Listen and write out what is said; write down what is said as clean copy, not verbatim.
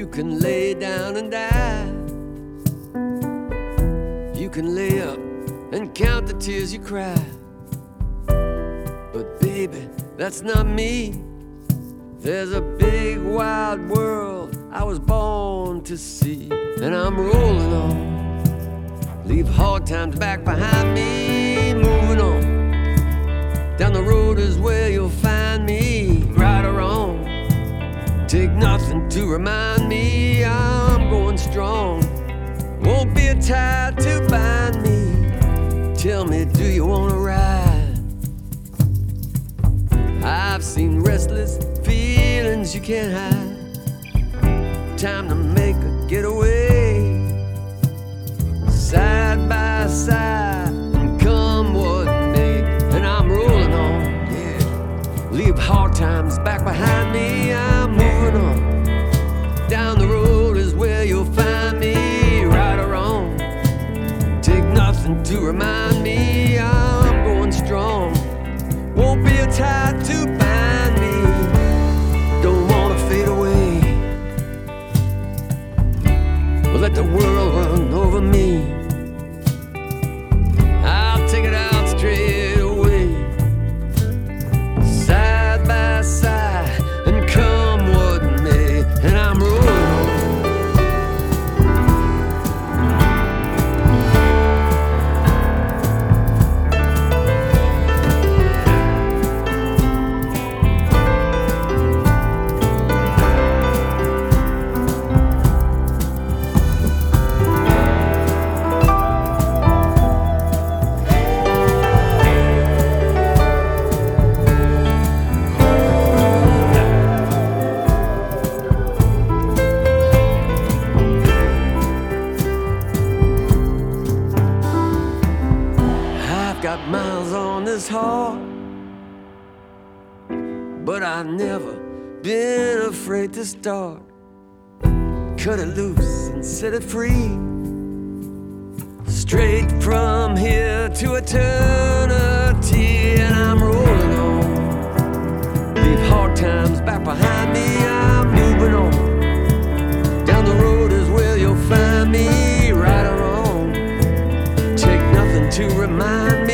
You can lay down and die. You can lay up and count the tears you cry. But baby, that's not me. There's a big wide world I was born to see, and I'm rolling on. Leave hard times back behind me, moving on. Down the road is where you'll find me, right or wrong. Take nothing to remind me I'm going strong. Won't be a tie to bind me. Tell me, do you wanna ride? I've seen restless feelings you can't hide. Time to make a getaway, side by side, and come what may. And I'm rolling on, yeah. Leave hard times back behind me, I'm moving on. Down the road is where you'll find me, right or wrong. Take nothing to remind me I'm going strong. Won't be a tie to bind me. Don't wanna fade away. Well, let the world run over me. I'll take it out straight away, side by side, and come what may. And I'm rolling on. Got miles on this heart, but I've never been afraid to start. Cut it loose and set it free, straight from here to eternity. And I'm rolling on. Leave hard times back behind me, I'm moving on. Down the road is where you'll find me, right or wrong. Take nothing to remind me